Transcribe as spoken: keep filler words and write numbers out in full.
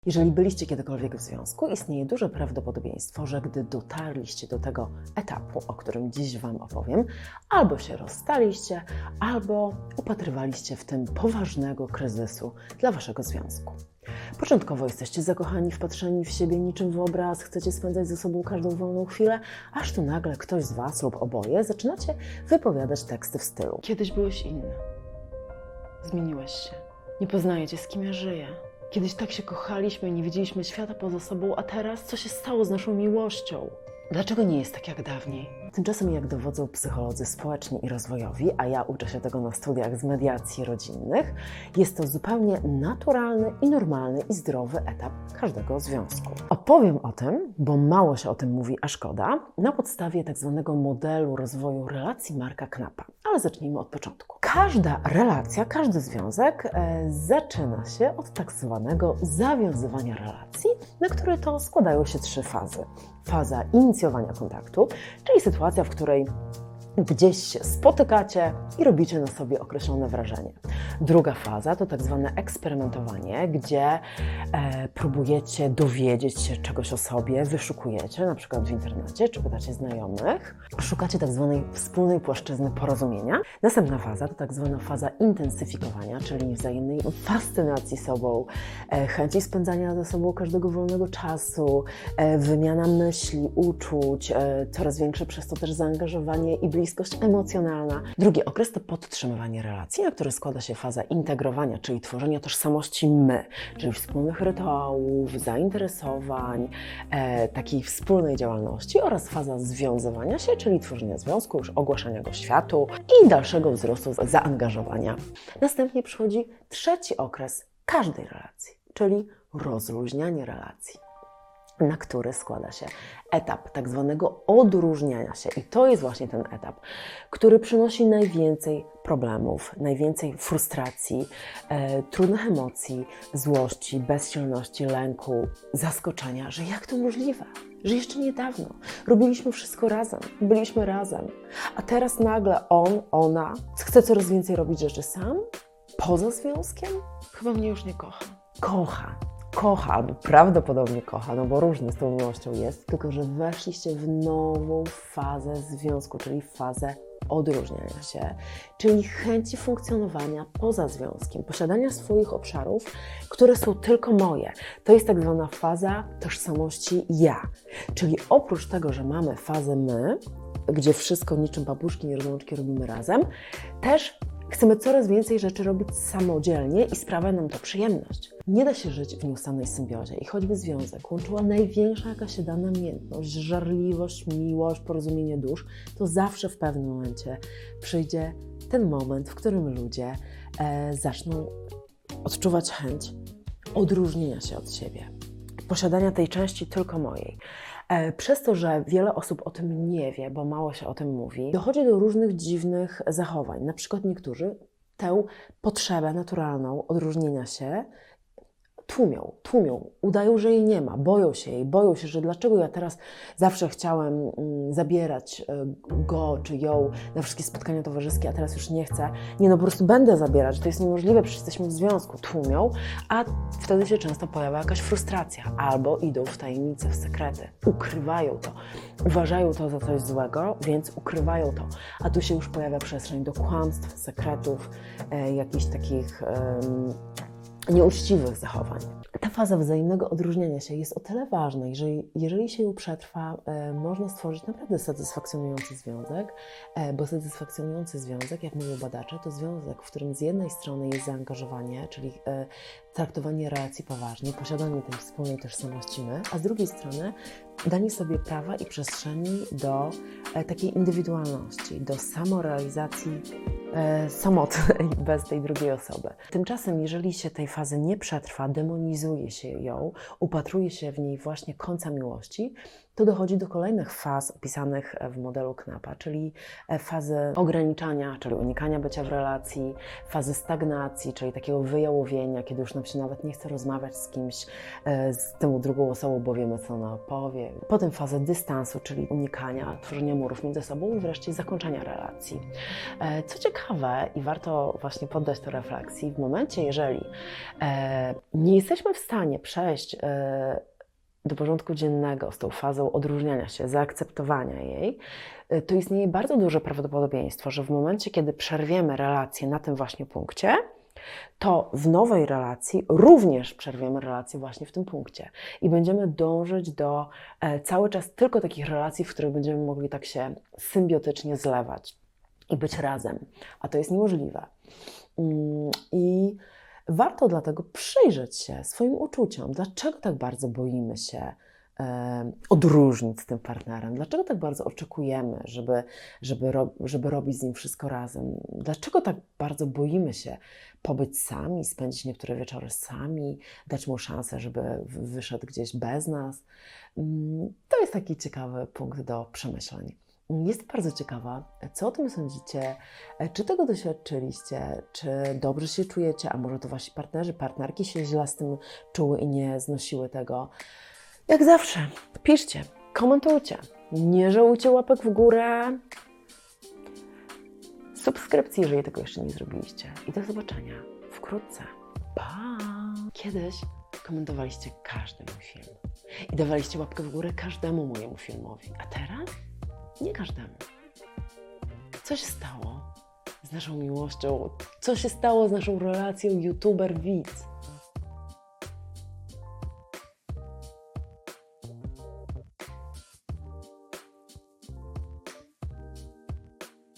Jeżeli byliście kiedykolwiek w związku, istnieje duże prawdopodobieństwo, że gdy dotarliście do tego etapu, o którym dziś Wam opowiem, albo się rozstaliście, albo upatrywaliście w tym poważnego kryzysu dla Waszego związku. Początkowo jesteście zakochani, wpatrzeni w siebie niczym w obraz, chcecie spędzać ze sobą każdą wolną chwilę, aż tu nagle ktoś z Was lub oboje zaczynacie wypowiadać teksty w stylu: kiedyś byłeś inny, zmieniłeś się, nie poznajecie, z kim ja żyję. Kiedyś tak się kochaliśmy i nie widzieliśmy świata poza sobą, a teraz co się stało z naszą miłością? Dlaczego nie jest tak jak dawniej? Tymczasem, jak dowodzą psycholodzy społeczni i rozwojowi, a ja uczę się tego na studiach z mediacji rodzinnych, jest to zupełnie naturalny i normalny i zdrowy etap każdego związku. Opowiem o tym, bo mało się o tym mówi, a szkoda, na podstawie tak zwanego modelu rozwoju relacji Marka Knapa. Ale zacznijmy od początku. Każda relacja, każdy związek e, zaczyna się od tak zwanego zawiązywania relacji, na które to składają się trzy fazy. Faza inicjowania kontaktu, czyli sytuacja, w której gdzieś się spotykacie i robicie na sobie określone wrażenie. Druga faza to tak zwane eksperymentowanie, gdzie e, próbujecie dowiedzieć się czegoś o sobie, wyszukujecie, na przykład w internecie, czy pytacie znajomych, szukacie tak zwanej wspólnej płaszczyzny porozumienia. Następna faza to tak zwana faza intensyfikowania, czyli wzajemnej fascynacji sobą, e, chęci spędzania ze sobą każdego wolnego czasu, e, wymiana myśli, uczuć, e, coraz większe przez to też zaangażowanie i bliskość emocjonalna. Drugi okres to podtrzymywanie relacji, na który składa się faza integrowania, czyli tworzenia tożsamości my, czyli wspólnych rytuałów, zainteresowań, e, takiej wspólnej działalności, oraz faza związywania się, czyli tworzenia związku, już ogłaszania go światu i dalszego wzrostu zaangażowania. Następnie przychodzi trzeci okres każdej relacji, czyli rozluźnianie relacji, na który składa się etap tak zwanego odróżniania się. I to jest właśnie ten etap, który przynosi najwięcej problemów, najwięcej frustracji, e, trudnych emocji, złości, bezsilności, lęku, zaskoczenia, że jak to możliwe, że jeszcze niedawno robiliśmy wszystko razem, byliśmy razem, a teraz nagle on, ona chce coraz więcej robić rzeczy sam, poza związkiem? Chyba mnie już nie kocha. Kocha. Kocha, albo prawdopodobnie kocha, no bo różnie z tą miłością jest, tylko że weszliście w nową fazę związku, czyli fazę odróżniania się, czyli chęci funkcjonowania poza związkiem, posiadania swoich obszarów, które są tylko moje. To jest tak zwana faza tożsamości ja, czyli oprócz tego, że mamy fazę my, gdzie wszystko niczym babuszki nierozłączki robimy razem, też chcemy coraz więcej rzeczy robić samodzielnie i sprawia nam to przyjemność. Nie da się żyć w nieustannej symbiozie i choćby związek łączyła największa jaka się da namiętność, żarliwość, miłość, porozumienie dusz, to zawsze w pewnym momencie przyjdzie ten moment, w którym ludzie e, zaczną odczuwać chęć odróżnienia się od siebie, posiadania tej części tylko mojej. Przez to, że wiele osób o tym nie wie, bo mało się o tym mówi, dochodzi do różnych dziwnych zachowań. Na przykład niektórzy tę potrzebę naturalną odróżnienia się tłumią, tłumią, udają, że jej nie ma, boją się jej, boją się, że dlaczego ja teraz zawsze chciałem mm, zabierać y, go czy ją na wszystkie spotkania towarzyskie, a teraz już nie chcę. Nie, no po prostu będę zabierać, to jest niemożliwe, przecież jesteśmy w związku. Tłumią, a wtedy się często pojawia jakaś frustracja, albo idą w tajemnice, w sekrety, ukrywają to, uważają to za coś złego, więc ukrywają to, a tu się już pojawia przestrzeń do kłamstw, sekretów, e, jakichś takich e, nieuczciwych zachowań. Ta faza wzajemnego odróżniania się jest o tyle ważna, jeżeli, jeżeli się ją przetrwa, e, można stworzyć naprawdę satysfakcjonujący związek, e, bo satysfakcjonujący związek, jak mówią badacze, to związek, w którym z jednej strony jest zaangażowanie, czyli e, traktowanie relacji poważnie, posiadanie tej wspólnej tożsamości my, a z drugiej strony danie sobie prawa i przestrzeni do e, takiej indywidualności, do samorealizacji e, samotnej, bez tej drugiej osoby. Tymczasem, jeżeli się tej fazy nie przetrwa, demonizuje się ją, upatruje się w niej właśnie końca miłości, to dochodzi do kolejnych faz opisanych w modelu Knapa, czyli fazy ograniczania, czyli unikania bycia w relacji, fazy stagnacji, czyli takiego wyjałowienia, kiedy już nam się nawet nie chce rozmawiać z kimś, z tą drugą osobą, bo wiemy, co ona powie. Potem fazę dystansu, czyli unikania, tworzenia murów między sobą i wreszcie zakończenia relacji. Co ciekawe, ciekawe i warto właśnie poddać to refleksji w momencie, jeżeli e, nie jesteśmy w stanie przejść e, do porządku dziennego z tą fazą odróżniania się, zaakceptowania jej, to istnieje bardzo duże prawdopodobieństwo, że w momencie, kiedy przerwiemy relację na tym właśnie punkcie, to w nowej relacji również przerwiemy relację właśnie w tym punkcie i będziemy dążyć do e, cały czas tylko takich relacji, w których będziemy mogli tak się symbiotycznie zlewać i być razem, a to jest niemożliwe. Mm, I warto dlatego przyjrzeć się swoim uczuciom. Dlaczego tak bardzo boimy się e, odróżnić z tym partnerem? Dlaczego tak bardzo oczekujemy, żeby, żeby, ro, żeby robić z nim wszystko razem? Dlaczego tak bardzo boimy się pobyć sami, spędzić niektóre wieczory sami, dać mu szansę, żeby wyszedł gdzieś bez nas? To jest taki ciekawy punkt do przemyśleń. Jestem bardzo ciekawa, co o tym sądzicie, czy tego doświadczyliście, czy dobrze się czujecie, a może to wasi partnerzy, partnerki się źle z tym czuły i nie znosiły tego. Jak zawsze, piszcie, komentujcie, nie żałujcie łapek w górę, subskrypcji, jeżeli tego jeszcze nie zrobiliście. I do zobaczenia wkrótce. Pa! Kiedyś komentowaliście każdy mój film i dawaliście łapkę w górę każdemu mojemu filmowi, a teraz? Nie każdemu. Co się stało z naszą miłością? Co się stało z naszą relacją youtuber-widz?